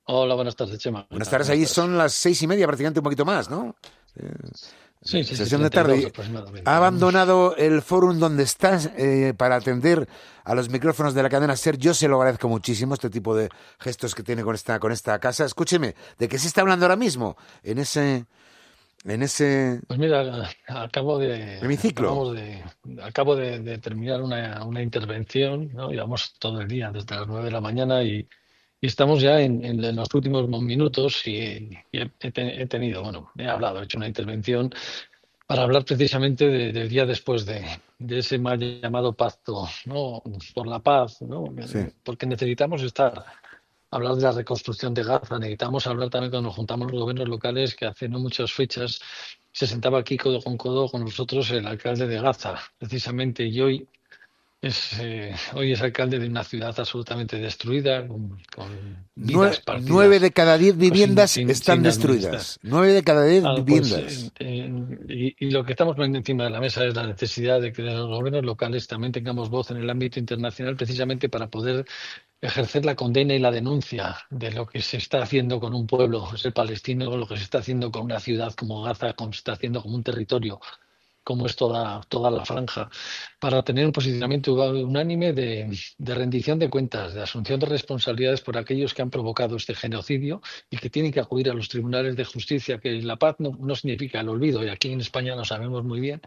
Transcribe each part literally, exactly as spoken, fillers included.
Hola, buenas tardes, Chema. ¿Qué Buenas tal? tardes, ¿Cómo allí estás? son las seis y media, prácticamente un poquito más, ¿no? Eh, Sí, sí, sí, Sesión de treinta y dos tarde. Ha aproximadamente. Mm. abandonado el fórum donde estás eh, para atender a los micrófonos de la cadena SER. Yo se lo agradezco muchísimo, este tipo de gestos que tiene con esta, con esta casa. Escúcheme, ¿de qué se está hablando ahora mismo en ese, en ese Pues mira, acabo de, hemiciclo? acabamos de, acabo de, de terminar una, una intervención, ¿no? Llevamos todo el día desde las nueve de la mañana y, y estamos ya en, en los últimos minutos y, y he, he te- he tenido, bueno, he hablado, he hecho una intervención para hablar precisamente de- del día después de, de ese mal llamado pacto, ¿no? Por la paz, ¿no? Sí. Porque necesitamos estar hablar de la reconstrucción de Gaza. Necesitamos hablar también cuando nos juntamos los gobiernos locales, que hace no muchas fechas se sentaba aquí codo con codo con nosotros el alcalde de Gaza, precisamente, y hoy es, eh, hoy es alcalde de una ciudad absolutamente destruida, con, con vidas Nue- nueve partidas, de cada diez pues sin, viviendas sin, están sin administrar. destruidas. Nueve de cada diez Ah, pues, eh, viviendas. eh, y, y lo que estamos poniendo encima de la mesa es la necesidad de que los gobiernos locales también tengamos voz en el ámbito internacional, precisamente para poder ejercer la condena y la denuncia de lo que se está haciendo con un pueblo, es el palestino, lo que se está haciendo con una ciudad como Gaza, como se está haciendo con un territorio como es toda, toda la franja, para tener un posicionamiento unánime de, de rendición de cuentas, de asunción de responsabilidades por aquellos que han provocado este genocidio y que tienen que acudir a los tribunales de justicia, que la paz no, no significa el olvido, y aquí en España lo sabemos muy bien,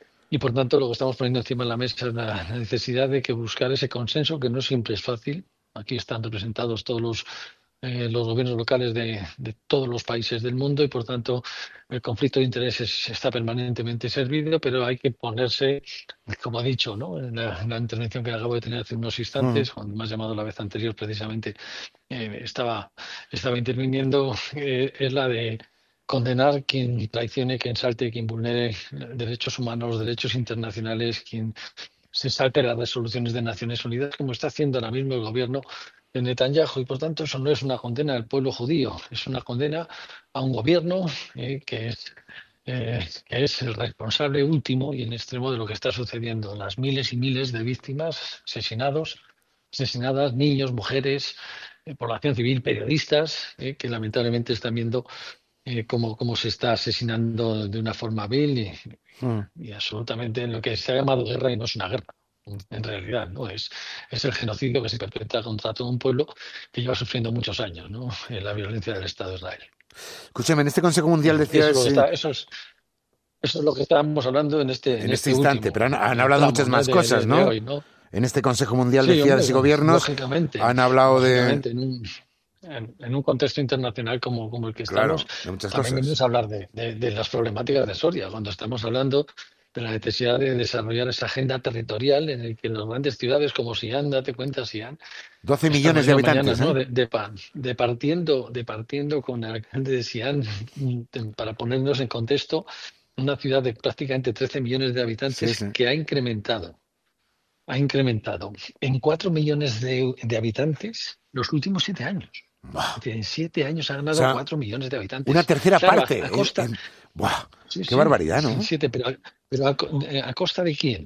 y por tanto lo que estamos poniendo encima de la mesa es la necesidad de que buscar ese consenso, que no siempre es fácil. Aquí están representados todos los, eh, los gobiernos locales de, de todos los países del mundo y por tanto el conflicto de intereses está permanentemente servido, pero hay que ponerse, como he dicho, ¿no? En la, en la intervención que acabo de tener hace unos Mm. instantes, cuando me has llamado la vez anterior precisamente, eh, estaba, estaba interviniendo, eh, es la de condenar quien traicione, quien salte, quien vulnere derechos humanos, derechos internacionales, quien se salte las resoluciones de Naciones Unidas, como está haciendo ahora mismo el gobierno de Netanyahu. Y por tanto, eso no es una condena al pueblo judío, es una condena a un gobierno eh, que es. eh, que es el responsable último y en extremo de lo que está sucediendo, las miles y miles de víctimas, asesinados, asesinadas, niños, mujeres, eh, población civil, periodistas, eh, que lamentablemente están viendo eh, cómo, cómo se está asesinando de una forma vil y, Mm. y absolutamente en lo que se ha llamado guerra y no es una guerra. En realidad, ¿no? Es, es el genocidio que se perpetra contra todo un pueblo que lleva sufriendo muchos años, ¿no? En la violencia del Estado de Israel. Escúchame, en este Consejo Mundial de Eso es lo Ciudades, que eh, está, eso es, eso es lo que estábamos hablando en este, en en este este instante, pero último han, han eh, hablado tramo, muchas ¿no? más De, cosas, de, de ¿no? hoy, ¿no? En este Consejo Mundial de Sí, hombre, Ciudades y Gobiernos lógicamente, han hablado de, lógicamente, en un, en, en un contexto internacional como, como el que estamos, claro, de muchas también cosas. venimos a hablar de, de- de las problemáticas de Soria, cuando estamos hablando de la necesidad de desarrollar esa agenda territorial en el que las grandes ciudades como Xi'an, date cuenta, Xi'an, Doce están millones de poniendo mañana, habitantes, ¿no? ¿eh? De, de, pa- de partiendo, de partiendo con el alcalde de Xi'an, de- para ponernos en contexto, una ciudad de prácticamente trece millones de Sí, habitantes sí. que ha incrementado ha incrementado en cuatro millones de, de habitantes los últimos siete años. Buah. Es decir, en siete años ha O ganado sea, cuatro millones de una habitantes. tercera Claro, a, a parte. En, costa, en- ¡Buah! sí, ¡Qué sí, barbaridad!, en ¿no? siete, pero, a, pero a, co- eh, ¿a costa de quién?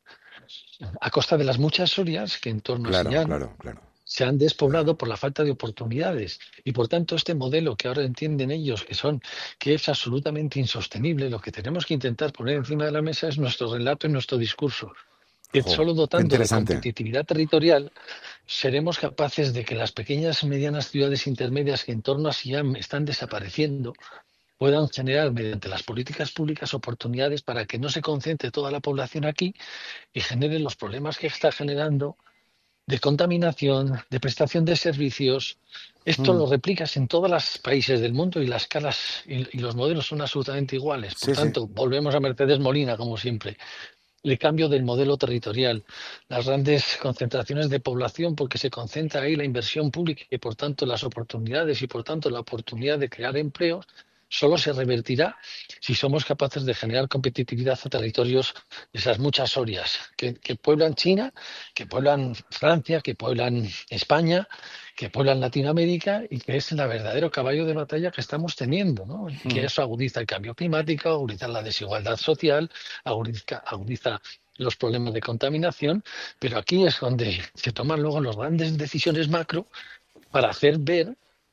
A costa de las muchas Sorias que en torno a Claro, Sillán claro, claro, se han claro. despoblado por la falta de oportunidades. Y por tanto, este modelo que ahora entienden ellos que son, que es absolutamente insostenible, lo que tenemos que intentar poner encima de la mesa es nuestro relato y nuestro discurso. Que Jo, solo qué dotando de interesante. competitividad territorial seremos capaces de que las pequeñas y medianas ciudades intermedias que en torno a Siam están desapareciendo puedan generar mediante las políticas públicas oportunidades para que no se concentre toda la población aquí y generen los problemas que está generando de contaminación, de prestación de servicios. Esto Mm. lo replicas en todos los países del mundo y las escalas y, y los modelos son absolutamente iguales. Por Sí, sí. tanto, volvemos a Mercedes Molina, como siempre, el cambio del modelo territorial, las grandes concentraciones de población, porque se concentra ahí la inversión pública y por tanto las oportunidades y por tanto la oportunidad de crear empleos, solo se revertirá si somos capaces de generar competitividad a territorios de esas muchas Sorias que, que pueblan China, que pueblan Francia, que pueblan España, que pueblan Latinoamérica y que es el verdadero caballo de batalla que estamos teniendo, ¿no? Y que Mm. eso agudiza el cambio climático, agudiza la desigualdad social, agudiza, agudiza los problemas de contaminación, pero aquí es donde se toman luego las grandes decisiones macro para hacer ver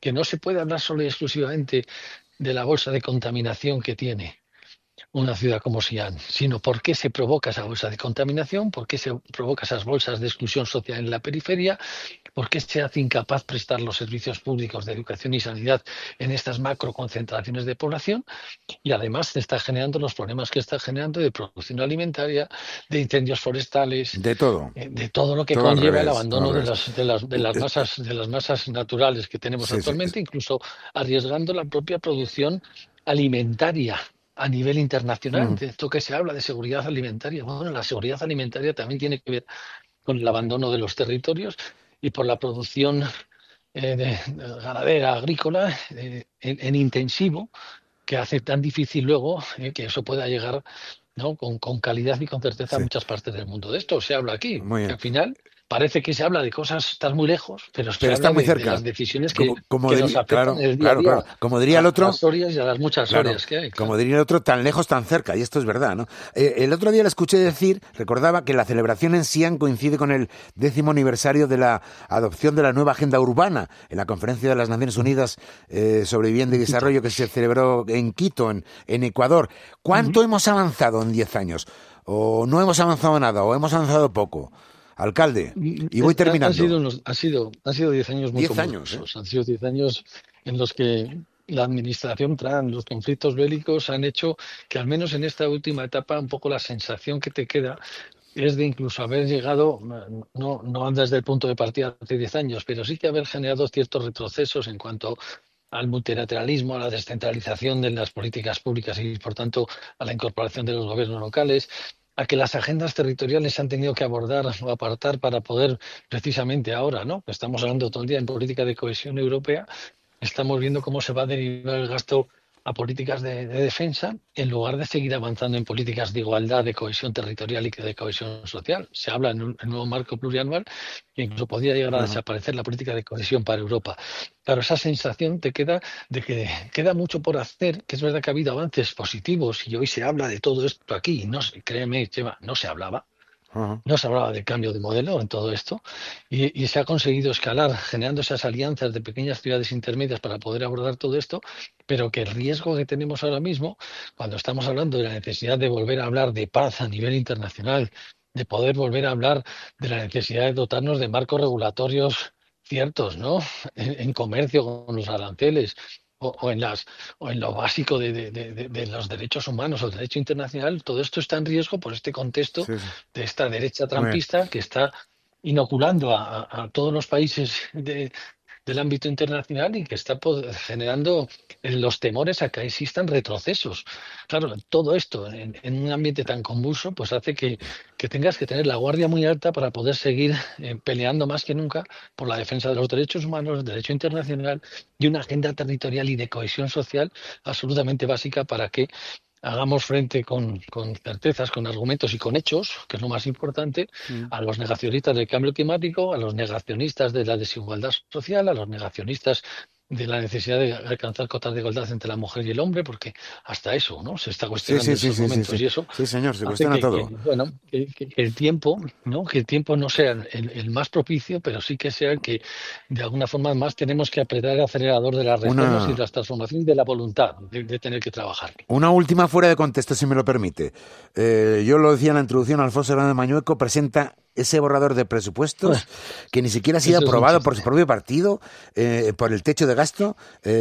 que no se puede hablar solo y exclusivamente de la bolsa de contaminación que tiene una ciudad como Xi'an, sino por qué se provoca esa bolsa de contaminación, por qué se provoca esas bolsas de exclusión social en la periferia, por qué se hace incapaz prestar los servicios públicos de educación y sanidad en estas macroconcentraciones de población, y además se está generando los problemas que está generando de producción alimentaria, de incendios forestales, De todo, eh, de todo lo que todo al conlleva el revés, todo al abandono de revés. las, de las, de Uh, las eh, masas, de las masas naturales que tenemos Sí, sí, actualmente, incluso arriesgando la propia producción alimentaria a nivel internacional. ujú, De esto que se habla de seguridad alimentaria. Bueno, la seguridad alimentaria también tiene que ver con el abandono de los territorios y por la producción eh, de, de ganadera, agrícola, eh, en, en intensivo, que hace tan difícil luego eh, que eso pueda llegar, ¿no?, con, con calidad y con certeza a sí, muchas partes del mundo. De esto se habla aquí, muy que bien. al final parece que se habla de cosas tan muy lejos, pero se Pero está habla muy de, de las cerca. decisiones que, Como, como que nos diría, afectan claro, en el día a claro, día, claro. Como diría el a, a otro, las Sorias y a las muchas claro, Sorias que hay, como claro. diría el otro, tan lejos, tan cerca, y esto es verdad, ¿no? Eh, el otro día le escuché decir, recordaba que la celebración en Xi'an coincide con el décimo aniversario de la adopción de la nueva agenda urbana en la Conferencia de las Naciones Unidas eh, sobre Vivienda y Un Quito. Desarrollo que se celebró en Quito, en, en Ecuador. Ujú. ¿Cuánto hemos avanzado en diez años? ¿O no hemos avanzado nada? ¿O hemos avanzado poco? Alcalde, Mm, y voy es- ha- Han sido terminando. unos, ha sido, han sido diez años muy Diez años, ¿eh? convulsos. Han sido diez años en los que la administración Trump, los conflictos bélicos han hecho que, al menos en esta última etapa, un poco la sensación que te queda es de incluso haber llegado, no, no desde el punto de partida hace diez años, pero sí que haber generado ciertos retrocesos en cuanto al multilateralismo, a la descentralización de las políticas públicas y, por tanto, a la incorporación de los gobiernos locales, a que las agendas territoriales se han tenido que abordar o apartar para poder, precisamente ahora, ¿no?, que estamos hablando todo el día en política de cohesión europea, estamos viendo cómo se va a derivar el gasto a políticas de, de defensa en lugar de seguir avanzando en políticas de igualdad, de cohesión territorial y de cohesión social. Se habla en un, en un nuevo marco plurianual que incluso podría llegar a Ajá. desaparecer la política de cohesión para Europa. Claro, esa sensación te queda de que queda mucho por hacer, que es verdad que ha habido avances positivos y hoy se habla de todo esto aquí. No, se- créeme, Chema, no se hablaba. Ajá. No se hablaba de cambio de modelo en todo esto y, y se ha conseguido escalar generando esas alianzas de pequeñas ciudades intermedias para poder abordar todo esto, pero que el riesgo que tenemos ahora mismo, cuando estamos hablando de la necesidad de volver a hablar de paz a nivel internacional, de poder volver a hablar de la necesidad de dotarnos de marcos regulatorios ciertos, ¿no? En, en comercio con los aranceles o, o en las o en lo básico de, de- de- de- de los derechos humanos o el derecho internacional, todo esto está en riesgo por este contexto Sí, sí. de esta derecha Muy bien. trampista que está inoculando a, a- a todos los países de- del ámbito internacional y que está po- generando eh, los temores a que existan retrocesos. Claro, todo esto en, en un ambiente tan convulso, pues hace que, que tengas que tener la guardia muy alta para poder seguir eh, peleando más que nunca por la defensa de los derechos humanos, el derecho internacional y una agenda territorial y de cohesión social absolutamente básica para que hagamos frente con, con certezas, con argumentos y con hechos, que es lo más importante, Mm. a los negacionistas del cambio climático, a los negacionistas de la desigualdad social, a los negacionistas de la necesidad de alcanzar cotas de igualdad entre la mujer y el hombre, porque hasta eso, ¿no?, se está Sí, cuestionando sí, en sí, estos sí, sí, momentos sí. y eso Sí, señor, se hace cuestiona que, que, todo. bueno, que, que- que el tiempo, ¿no?, que el tiempo no sea el, el más propicio, pero sí que sea el que de alguna forma más tenemos que apretar el acelerador de las reformas y Una, de las transformaciones y de la voluntad de, de tener que trabajar. una última fuera de contexto, si me lo permite. Eh, yo lo decía en la introducción, Alfonso Hernández Mañueco presenta ese borrador de presupuestos que ni siquiera ha sido Eso es un aprobado por su chiste. propio partido, eh, por el techo de gasto.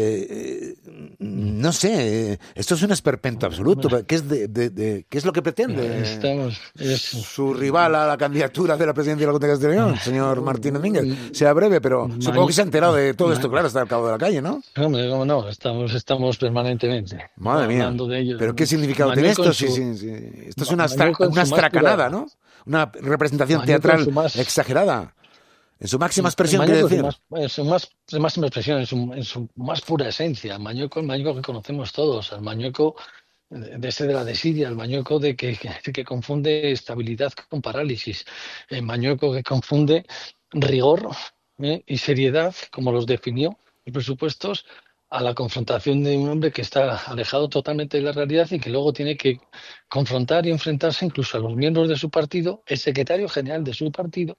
Eh, eh, no sé, eh, esto es un esperpento absoluto. ¿Qué es, de, de- de- ¿qué es lo que pretende Estamos, es, su rival a la candidatura de la presidencia de la Junta de Castellón, señor Martínez Mínguez? Sea breve, pero supongo que maño- se ha enterado de todo esto, ma- claro, está al cabo de la calle, ¿no? hombre, cómo no, estamos, estamos permanentemente, ¿no?, Madre mía. hablando de ello. ¿Pero qué signifiador tiene Mañueco esto? en Sí, su, sí, sí. Esto es Ma- una, astra- Mañuco en una su más astracanada, pura, ¿no? Una representación Mañuco en teatral su más, exagerada. En su máxima expresión, quiere Mañuco en su decir. más, en su más, en máxima expresión, en su, en su más pura esencia. Mañuco, el Mañuco que conocemos todos, el Mañuco de de ese de la desidia, el Mañuco de que, que, que confunde estabilidad con parálisis, el Mañuco que confunde rigor, ¿eh?, y seriedad, como los definió los presupuestos, a la confrontación de un hombre que está alejado totalmente de la realidad y que luego tiene que confrontar y enfrentarse incluso a los miembros de su partido, el secretario general de su partido,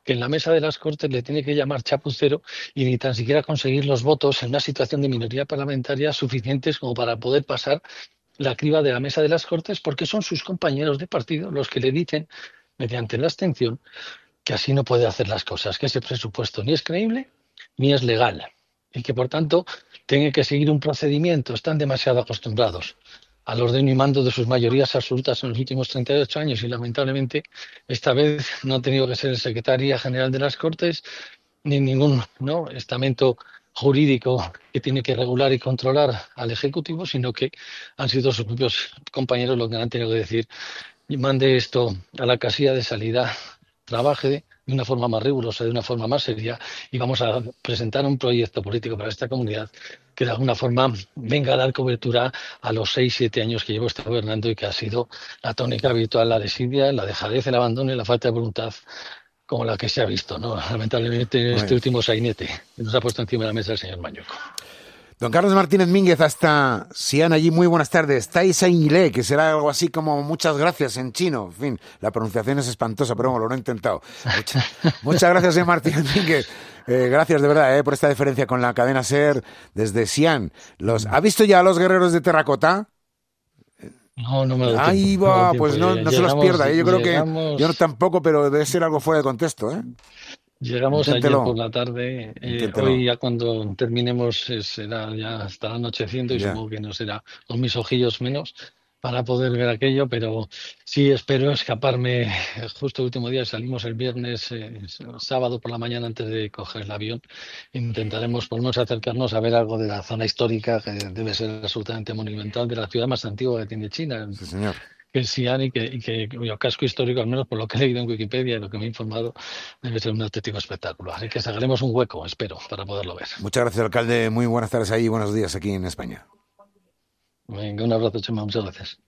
que en la mesa de las Cortes le tiene que llamar chapucero y ni tan siquiera conseguir los votos en una situación de minoría parlamentaria suficientes como para poder pasar la criba de la mesa de las Cortes, porque son sus compañeros de partido los que le dicen, mediante la abstención, que así no puede hacer las cosas, que ese presupuesto ni es creíble ni es legal y que, por tanto, tiene que seguir un procedimiento. Están demasiado acostumbrados al orden y mando de sus mayorías absolutas en los últimos treinta y ocho años y, lamentablemente, esta vez no ha tenido que ser el secretario general de las Cortes ni ningún, ¿no?, estamento jurídico que tiene que regular y controlar al Ejecutivo, sino que han sido sus propios compañeros los que han tenido que decir: mande esto a la casilla de salida, trabaje de una forma más rigurosa, de una forma más seria, y vamos a presentar un proyecto político para esta comunidad que de alguna forma venga a dar cobertura a los seis, siete años que llevo este gobernando y que ha sido la tónica habitual, la desidia, la dejadez, el abandono y la falta de voluntad, como la que se ha visto, ¿no?, lamentablemente, en este Bueno. último sainete que nos ha puesto encima de la mesa el señor Mañuco. Don Carlos Martínez Mínguez, hasta Xi'an allí, muy buenas tardes. Tai Sainile, que será algo así como muchas gracias en chino. En fin, la pronunciación es espantosa, pero bueno, lo he intentado. Mucha, muchas gracias, señor Martínez Mínguez. Eh, gracias de verdad eh, por esta deferencia con la cadena SER desde Xi'an. Los, ¿Ha visto ya a los guerreros de terracota? No, no me da tiempo. Ahí No me da va, tiempo. pues no, no se los Llegamos, pierda. ¿eh? Yo creo que llegamos, yo no tampoco, pero debe ser algo fuera de contexto. ¿eh? llegamos ayer Inténtelo, por la tarde. Eh, inténtelo. hoy ya cuando terminemos eh, será ya estará anocheciendo y Ya. supongo que no será con mis ojillos menos para poder ver aquello, pero sí espero escaparme. eh, Justo el último día salimos el viernes, eh, sábado por la mañana antes de coger el avión. Intentaremos por lo menos acercarnos a ver algo de la zona histórica que debe ser absolutamente monumental, de la ciudad más antigua que tiene China, Sí, señor. que es Xi'an, y que, y que cuyo casco histórico, al menos por lo que he leído en Wikipedia y lo que me he informado, debe ser un auténtico espectáculo. Así que sacaremos un hueco, espero, para poderlo ver. Muchas gracias, alcalde. Muy buenas tardes ahí y buenos días aquí en España. Venga, un abrazo, Chema, muchas gracias.